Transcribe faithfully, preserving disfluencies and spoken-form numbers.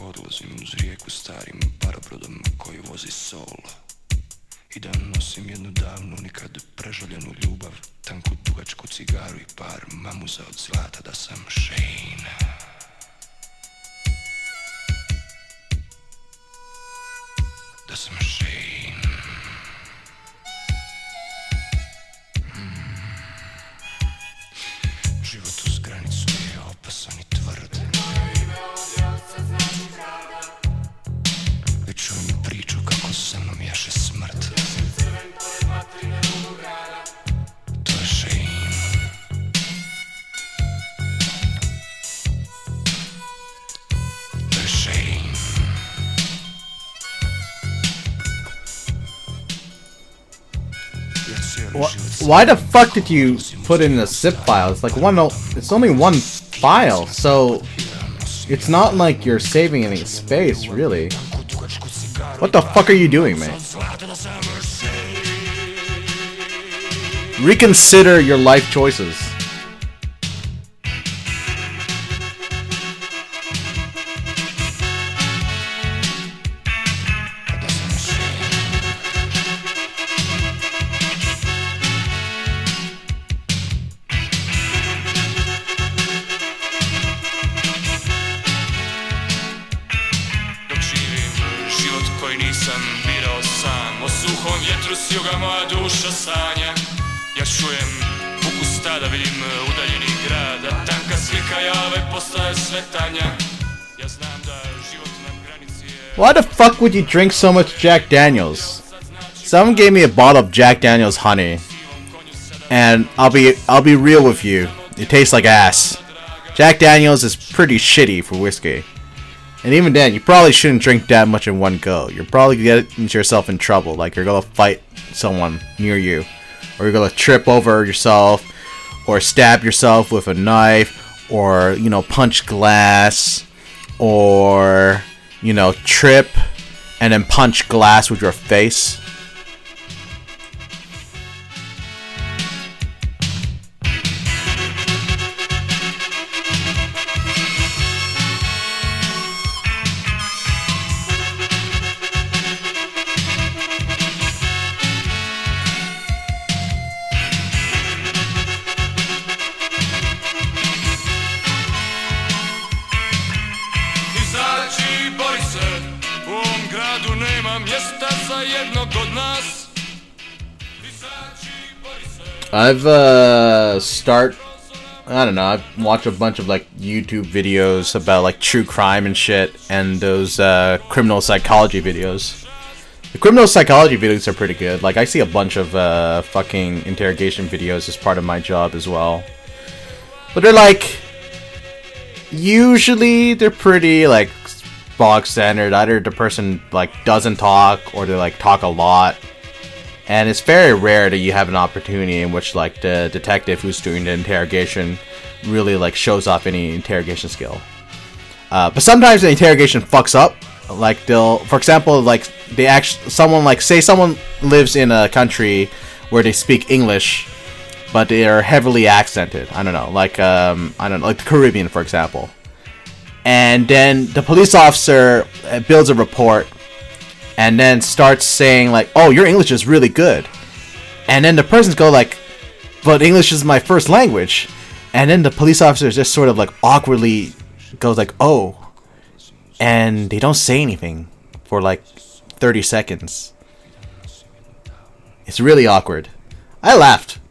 odlazim uz rijeku starim parobrodom koji vozi sol. I da nosim jednu davnu, nikad prežaljenu ljubav, tanku dugačku cigaru i par mamuza od zlata, da sam Shane. Da sam Shane. Hmm. Život uz granicu je opasan i tvrd. Već čujem priču kako sa mnom jaše smrt. To je Shane. To je Shane. Why the fuck did you put it in a zip file? It's like one. It's only one file, so it's not like you're saving any space, really. What the fuck are you doing, man? Reconsider your life choices. Why the fuck would you drink so much Jack Daniels? Someone gave me a bottle of Jack Daniels honey, and I'll be I'll be real with you. It tastes like ass. Jack Daniels is pretty shitty for whiskey, and even then, you probably shouldn't drink that much in one go. You're probably getting yourself in trouble, like you're gonna fight someone near you, or you're gonna trip over yourself, or stab yourself with a knife, or you know punch glass, or you know, trip and then punch glass with your face. I've uh start I don't know, I've watched a bunch of like YouTube videos about like true crime and shit, and those uh criminal psychology videos. The criminal psychology videos are pretty good. Like I see a bunch of uh fucking interrogation videos as part of my job as well. But they're like usually they're pretty like bog standard. Either the person like doesn't talk or they like talk a lot. And it's very rare that you have an opportunity in which like the detective who's doing the interrogation really like shows off any interrogation skill. Uh, but sometimes the interrogation fucks up. Like they'll, for example, like they actually someone like say someone lives in a country where they speak English, but they are heavily accented. I don't know, like um, I don't know, like the Caribbean, for example. And then the police officer builds a report. And then starts saying like, "Oh, your English is really good," and then the persons go like, "But English is my first language," and then the police officer just sort of like awkwardly goes like, "Oh," and they don't say anything for like thirty seconds. It's really awkward. I laughed.